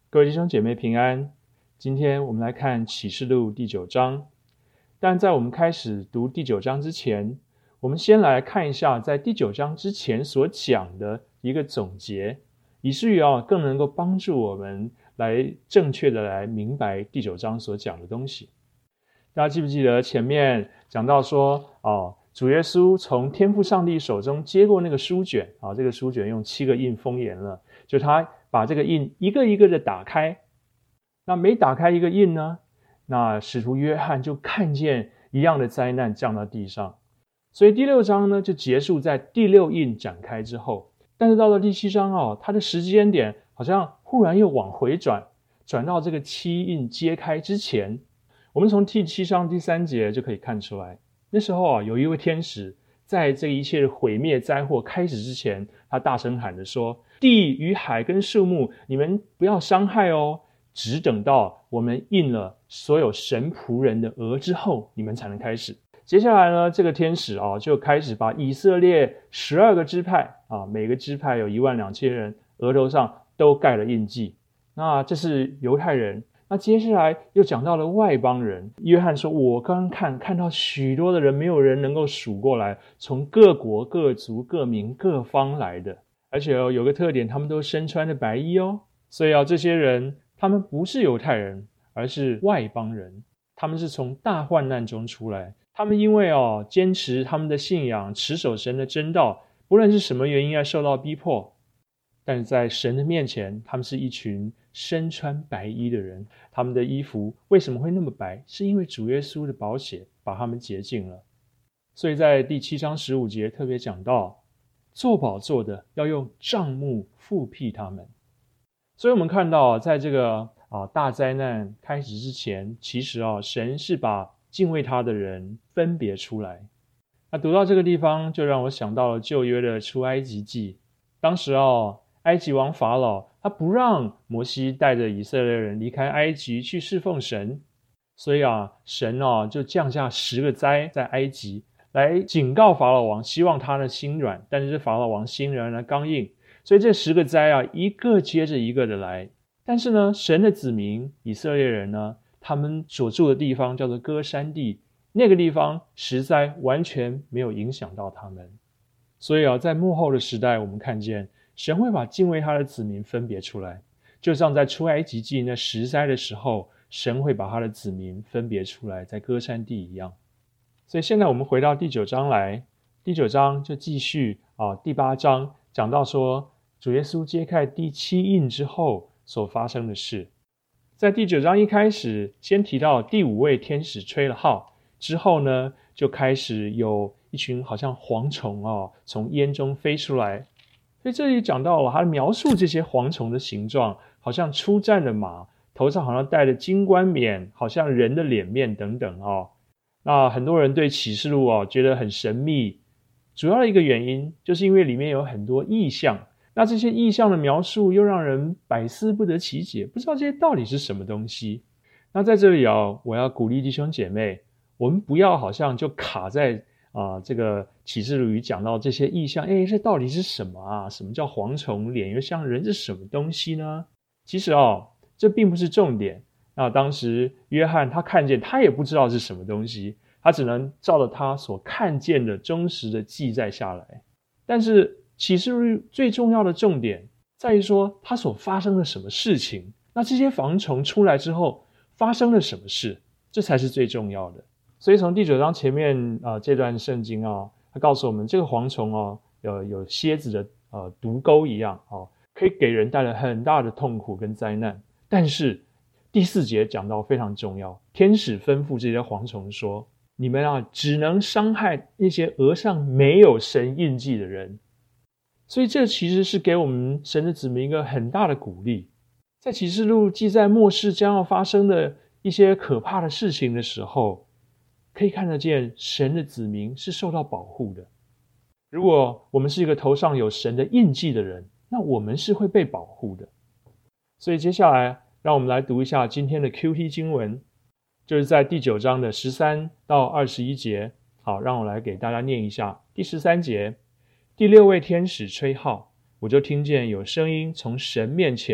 各位弟兄姐妹平安，今天我们来看启示录第9章。但在我们开始读第9章之前，我们先来看一下在第9章之前所讲的一个总结，以至于更能够帮助我们来正确的来明白第9章所讲的东西。大家记不记得前面讲到说主耶稣从天父上帝手中接过那个书卷这个书卷用7个印封严了，就他把这个印一个一个的打开，那每打开一个印呢，那使徒约翰就看见一样的灾难降到地上。所以第6章呢就结束在第6印展开之后，但是到了第7章它的时间点好像忽然又往回转到这个7印揭开之前。我们从第7章第3节就可以看出来，那时候有一位天使在这一切的毁灭灾祸开始之前，他大声喊着说，地与海跟树木你们不要伤害只等到我们印了所有神仆人的额之后，你们才能开始。接下来呢，这个天使就开始把以色列12个支派每个支派有12000人，额头上都盖了印记。那这是犹太人。那接下来又讲到了外邦人。约翰说，我刚刚看到许多的人，没有人能够数过来，从各国各族各民各方来的，而且有个特点，他们都身穿的白衣所以这些人他们不是犹太人，而是外邦人，他们是从大患难中出来，他们因为坚持他们的信仰，持守神的真道，不论是什么原因而受到逼迫，但是在神的面前，他们是一群身穿白衣的人。他们的衣服为什么会那么白？是因为主耶稣的宝血把他们洁净了。所以在第7章15节特别讲到，做宝座的要用帐幕覆庇他们。所以我们看到在这个大灾难开始之前，其实神是把敬畏他的人分别出来。那读到这个地方，就让我想到了旧约的出埃及记。当时埃及王法老他不让摩西带着以色列人离开埃及去侍奉神，所以神就降下10个灾在埃及，来警告法老王，希望他的心软，但是法老王心仍然刚硬，所以这10个灾一个接着一个的来。但是呢，神的子民以色列人呢，他们所住的地方叫做歌珊地，那个地方10灾完全没有影响到他们。所以在末后的时代，我们看见神会把敬畏他的子民分别出来，就像在出埃及记那10灾的时候，神会把他的子民分别出来，在歌珊地一样。所以现在我们回到第9章来，第9章就继续第8章讲到说，主耶稣揭开第7印之后所发生的事。在第9章一开始，先提到第5位天使吹了号之后呢，就开始有一群好像蝗虫从烟中飞出来。所以这里讲到了，他描述这些蝗虫的形状，好像出战的马，头上好像戴着金冠冕，好像人的脸面等等那很多人对启示录觉得很神秘，主要的一个原因就是因为里面有很多意象，那这些意象的描述又让人百思不得其解，不知道这些到底是什么东西。那在这里我要鼓励弟兄姐妹，我们不要好像就卡在这个启示录里讲到这些意象，这到底是什么什么叫蝗虫脸又像人，是什么东西呢？其实这并不是重点。那当时约翰他看见，他也不知道是什么东西，他只能照着他所看见的忠实的记载下来。但是启示录最重要的重点在于说，他所发生了什么事情，那这些蝗虫出来之后发生了什么事，这才是最重要的。所以从第9章前面这段圣经它告诉我们，这个蝗虫有蝎子的毒钩一样可以给人带来很大的痛苦跟灾难。但是第4节讲到非常重要，天使吩咐这些蝗虫说，你们只能伤害那些额上没有神印记的人。所以这其实是给我们神的子民一个很大的鼓励。在启示录记载末世将要发生的一些可怕的事情的时候，可以看得见神的子民是受到保护的。如果我们是一个头上有神的印记的人，那我们是会被保护的。所以接下来让我们来读一下今天的 QT 经文，就是在第9章的13到21节。好，让我来给大家念一下。第13节，第6位天使吹号，我就听见有声音从神面前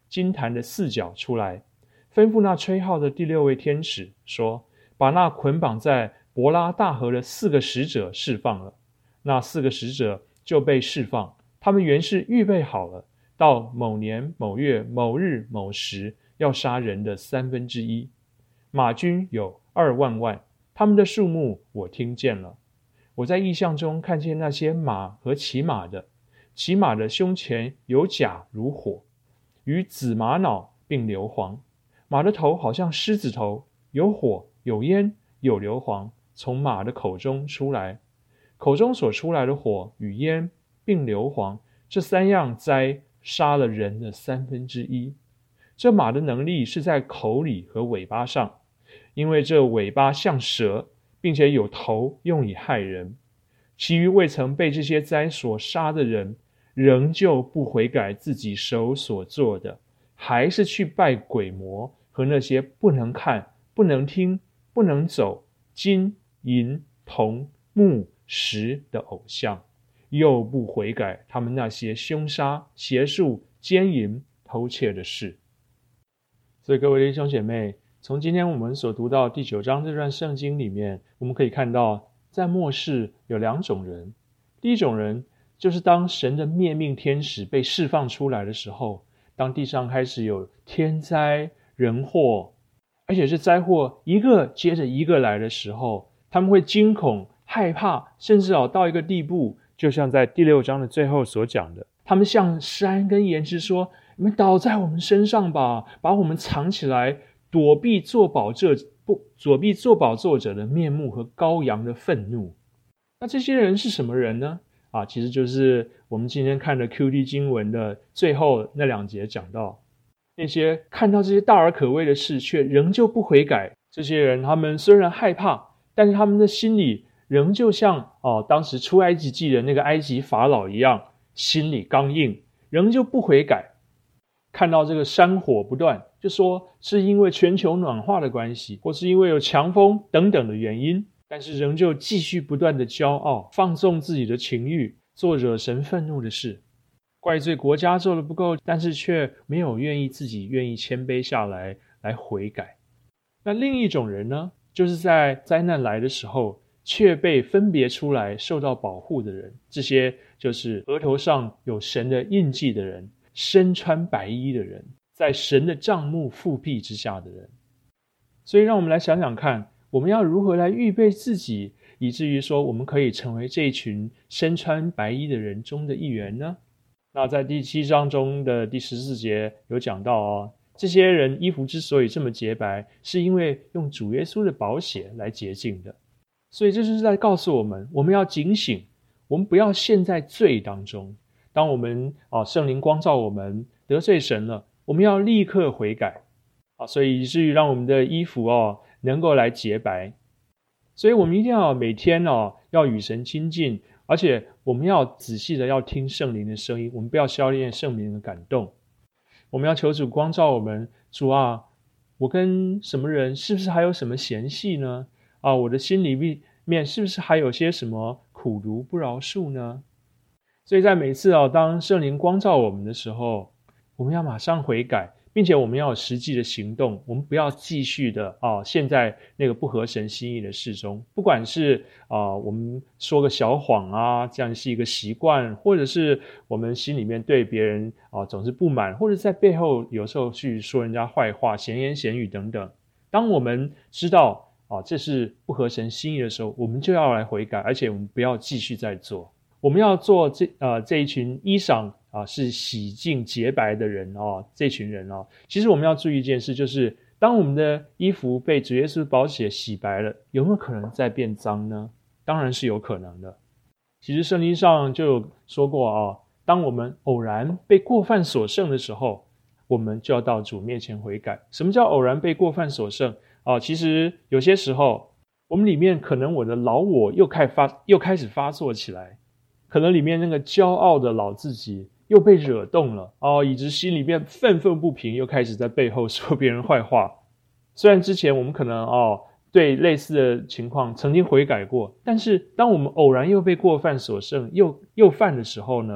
金坛的四角出来，吩咐那吹号的第6位天使说，把那捆绑在伯拉大河的4个使者释放了。那4个使者就被释放，他们原是预备好了，到某年某月某日某时要杀人的1/3。马军有2万万，他们的数目我听见了。我在异象中看见那些马和骑马的，骑马的胸前有甲如火，与紫玛瑙并硫磺，马的头好像狮子头，有火有烟有硫磺从马的口中出来，口中所出来的火与烟并硫磺，这3样灾杀了人的1/3。这马的能力是在口里和尾巴上，因为这尾巴像蛇，并且有头用以害人。其余未曾被这些灾所杀的人，仍旧不悔改自己手所做的，还是去拜鬼魔和那些不能看、不能听、不能走、金、银、铜、木、石的偶像，又不悔改他们那些凶杀、邪术、奸淫、偷窃的事。所以各位弟兄姐妹，从今天我们所读到第9章这段圣经里面，我们可以看到在末世有2种人。第一种人就是当神的灭命天使被释放出来的时候，当地上开始有天灾人祸，而且是灾祸一个接着一个来的时候，他们会惊恐害怕，甚至到一个地步，就像在第6章的最后所讲的，他们向山跟岩石说，你们倒在我们身上吧，把我们藏起来，躲避做宝座者的面目和羔羊的愤怒。那这些人是什么人呢？其实就是我们今天看的 QD 经文的最后那2节讲到，那些看到这些大而可畏的事却仍旧不悔改，这些人他们虽然害怕，但是他们的心里仍旧像当时出埃及记的那个埃及法老一样，心里刚硬，仍旧不悔改。看到这个山火不断，就说是因为全球暖化的关系，或是因为有强风等等的原因，但是仍旧继续不断的骄傲，放纵自己的情欲，做惹神愤怒的事，怪罪国家做得不够，但是却没有自己愿意谦卑下来悔改。那另一种人呢，就是在灾难来的时候却被分别出来受到保护的人，这些就是额头上有神的印记的人，身穿白衣的人，在神的帐幕覆庇之下的人。所以让我们来想想看，我们要如何来预备自己，以至于说我们可以成为这一群身穿白衣的人中的一员呢？那在第7章中的第14节有讲到这些人衣服之所以这么洁白，是因为用主耶稣的宝血来洁净的。所以这就是在告诉我们，我们要警醒，我们不要陷在罪当中。当我们圣灵光照我们得罪神了，我们要立刻悔改所以以至于让我们的衣服能够来洁白。所以我们一定要每天要与神亲近，而且我们要仔细的要听圣灵的声音，我们不要消灭圣灵的感动。我们要求主光照我们，主我跟什么人是不是还有什么嫌隙呢？我的心里面是不是还有些什么苦毒不饶恕呢？所以在每次当圣灵光照我们的时候，我们要马上悔改，并且我们要有实际的行动，我们不要继续的陷在那个不合神心意的事中。不管是我们说个小谎这样是一个习惯，或者是我们心里面对别人总是不满，或者在背后有时候去说人家坏话、闲言闲语等等。当我们知道这是不合神心意的时候，我们就要来悔改，而且我们不要继续再做。我们要做这一群衣裳是洗净洁白的人这群人其实我们要注意一件事，就是当我们的衣服被主耶稣宝血洗白了，有没有可能再变脏呢？当然是有可能的。其实圣经上就有说过当我们偶然被过犯所胜的时候，我们就要到主面前悔改。什么叫偶然被过犯所胜其实有些时候我们里面可能我的老我又开始发作起来，可能里面那个骄傲的老自己又被惹动了以致心里面愤愤不平，又开始在背后说别人坏话。虽然之前我们可能对类似的情况曾经悔改过，但是当我们偶然又被过犯所胜又犯的时候呢，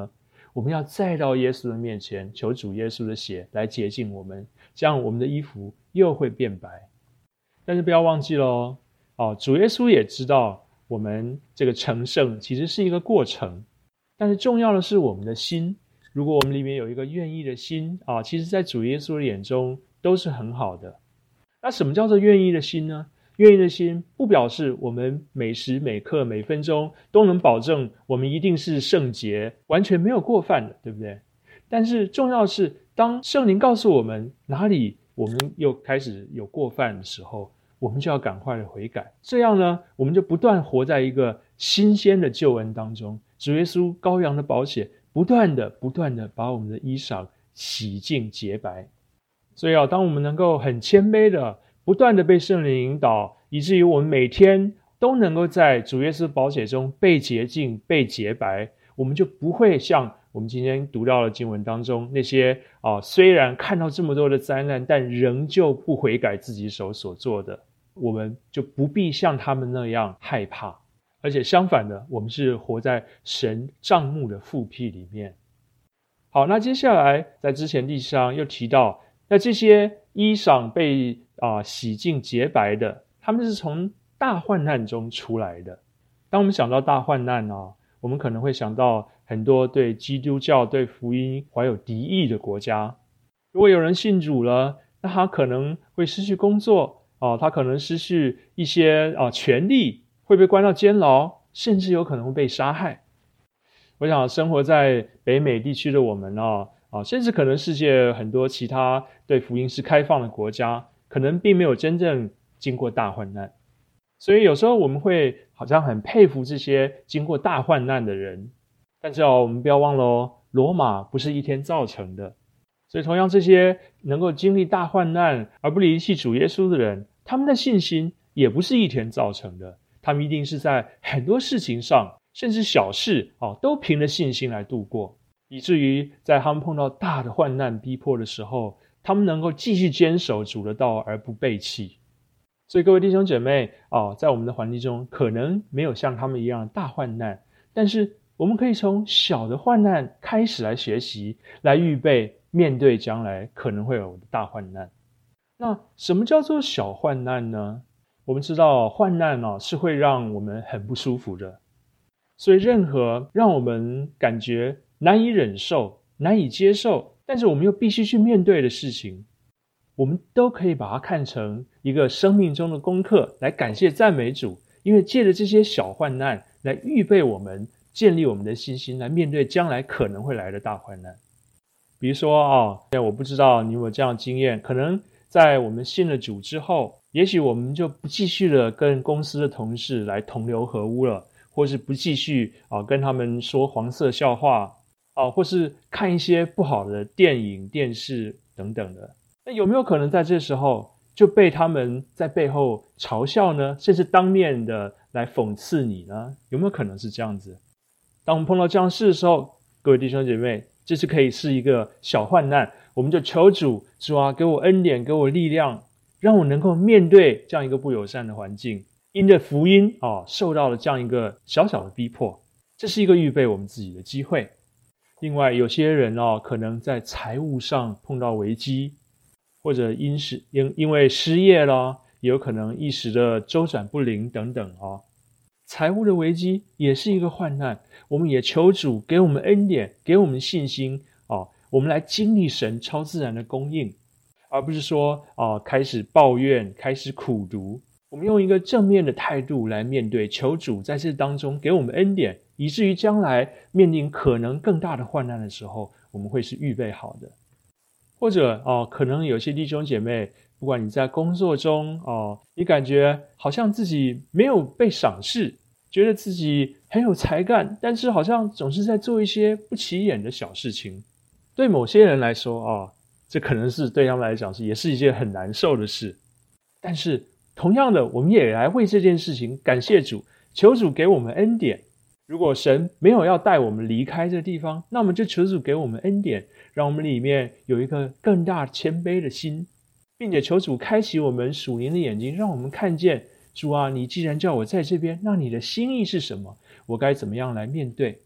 我们要再到耶稣的面前，求主耶稣的血来洁净我们，这样我们的衣服又会变白。但是不要忘记咯，主耶稣也知道我们这个成圣其实是一个过程，但是重要的是我们的心。如果我们里面有一个愿意的心其实在主耶稣的眼中都是很好的。那什么叫做愿意的心呢？愿意的心不表示我们每时每刻每分钟都能保证我们一定是圣洁，完全没有过犯的，对不对？但是重要的是，当圣灵告诉我们哪里我们又开始有过犯的时候，我们就要赶快的悔改。这样呢，我们就不断活在一个新鲜的救恩当中，主耶稣羔羊的宝血不断的把我们的衣裳洗净洁白。所以当我们能够很谦卑的不断的被圣灵引导，以至于我们每天都能够在主耶稣宝血中被洁净被洁白，我们就不会像我们今天读到的经文当中那些虽然看到这么多的灾难，但仍旧不悔改自己手所做的，我们就不必像他们那样害怕。而且相反的，我们是活在神帐幕的复辟里面。好，那接下来在之前第4章又提到，那这些衣裳被洗净洁白的，他们是从大患难中出来的。当我们想到大患难我们可能会想到很多对基督教对福音怀有敌意的国家。如果有人信主了，那他可能会失去工作他可能失去一些权利，会被关到监牢，甚至有可能会被杀害。我想生活在北美地区的我们甚至可能世界很多其他对福音是开放的国家，可能并没有真正经过大患难。所以有时候我们会好像很佩服这些经过大患难的人，但是我们不要忘了罗马不是一天造成的。所以同样这些能够经历大患难而不离弃主耶稣的人，他们的信心也不是一天造成的，他们一定是在很多事情上，甚至小事都凭着信心来度过，以至于在他们碰到大的患难逼迫的时候，他们能够继续坚守主的道而不背弃。所以各位弟兄姐妹在我们的环境中可能没有像他们一样的大患难，但是我们可以从小的患难开始来学习，来预备面对将来可能会有的大患难。那什么叫做小患难呢？我们知道患难是会让我们很不舒服的，所以任何让我们感觉难以忍受难以接受，但是我们又必须去面对的事情，我们都可以把它看成一个生命中的功课，来感谢赞美主，因为借着这些小患难来预备我们，建立我们的信心，来面对将来可能会来的大患难。比如说我不知道你有没有这样的经验，可能在我们信了主之后，也许我们就不继续的跟公司的同事来同流合污了，或是不继续跟他们说黄色笑话或是看一些不好的电影电视等等的。那有没有可能在这时候就被他们在背后嘲笑呢？甚至当面的来讽刺你呢？有没有可能是这样子？当我们碰到这样的事的时候，各位弟兄姐妹，这是可以是一个小患难，我们就求主给我恩典，给我力量，让我能够面对这样一个不友善的环境，因着福音受到了这样一个小小的逼迫，这是一个预备我们自己的机会。另外有些人可能在财务上碰到危机，或者因为失业了，也有可能一时的周转不灵等等财务的危机也是一个患难，我们也求主给我们恩典，给我们信心我们来经历神超自然的供应，而不是说开始抱怨，开始苦读。我们用一个正面的态度来面对，求主在这当中给我们恩典，以至于将来面临可能更大的患难的时候，我们会是预备好的。或者可能有些弟兄姐妹，不管你在工作中你感觉好像自己没有被赏识，觉得自己很有才干，但是好像总是在做一些不起眼的小事情。对某些人来说这可能是对他们来讲也是一件很难受的事。但是同样的，我们也来为这件事情感谢主，求主给我们恩典。如果神没有要带我们离开这个地方，那我们就求主给我们恩典，让我们里面有一个更大谦卑的心，并且求主开启我们属灵的眼睛，让我们看见主你既然叫我在这边，那你的心意是什么？我该怎么样来面对？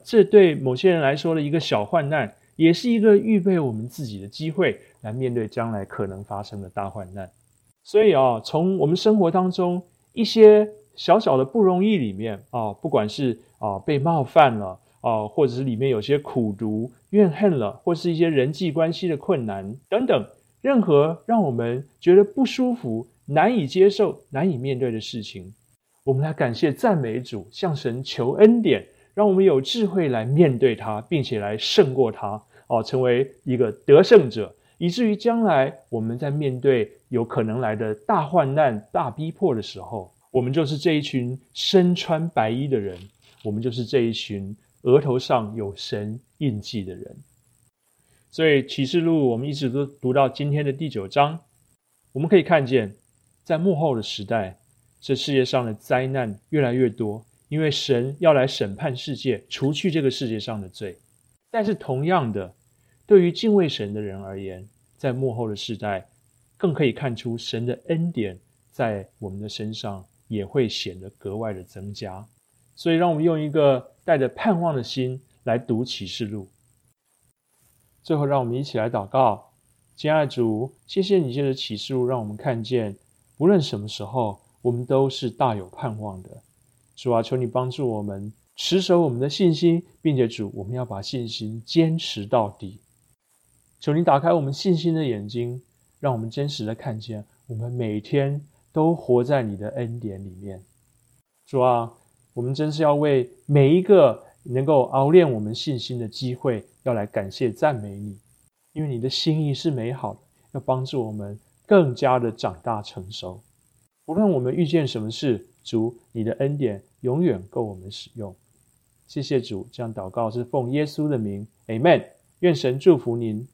这对某些人来说的一个小患难，也是一个预备我们自己的机会，来面对将来可能发生的大患难。所以从我们生活当中一些小小的不容易里面不管是被冒犯了或者是里面有些苦毒、怨恨了，或是一些人际关系的困难等等，任何让我们觉得不舒服、难以接受、难以面对的事情，我们来感谢赞美主，向神求恩典，让我们有智慧来面对它，并且来胜过它成为一个得胜者，以至于将来我们在面对有可能来的大患难、大逼迫的时候，我们就是这一群身穿白衣的人，我们就是这一群额头上有神印记的人。所以启示录我们一直都读到今天的第9章，我们可以看见在末后的时代，这世界上的灾难越来越多，因为神要来审判世界，除去这个世界上的罪。但是同样的，对于敬畏神的人而言，在末后的世代更可以看出神的恩典在我们的身上也会显得格外的增加。所以让我们用一个带着盼望的心来读启示录。最后让我们一起来祷告。亲爱的主，谢谢你借着启示录让我们看见无论什么时候我们都是大有盼望的。主啊，求你帮助我们持守我们的信心，并且主，我们要把信心坚持到底。求你打开我们信心的眼睛，让我们真实的看见我们每天都活在你的恩典里面。主啊，我们真是要为每一个能够熬炼我们信心的机会，要来感谢赞美你，因为你的心意是美好的，要帮助我们更加的长大成熟。无论我们遇见什么事，主，你的恩典永远够我们使用。谢谢主，这样祷告是奉耶稣的名 Amen。 愿神祝福您。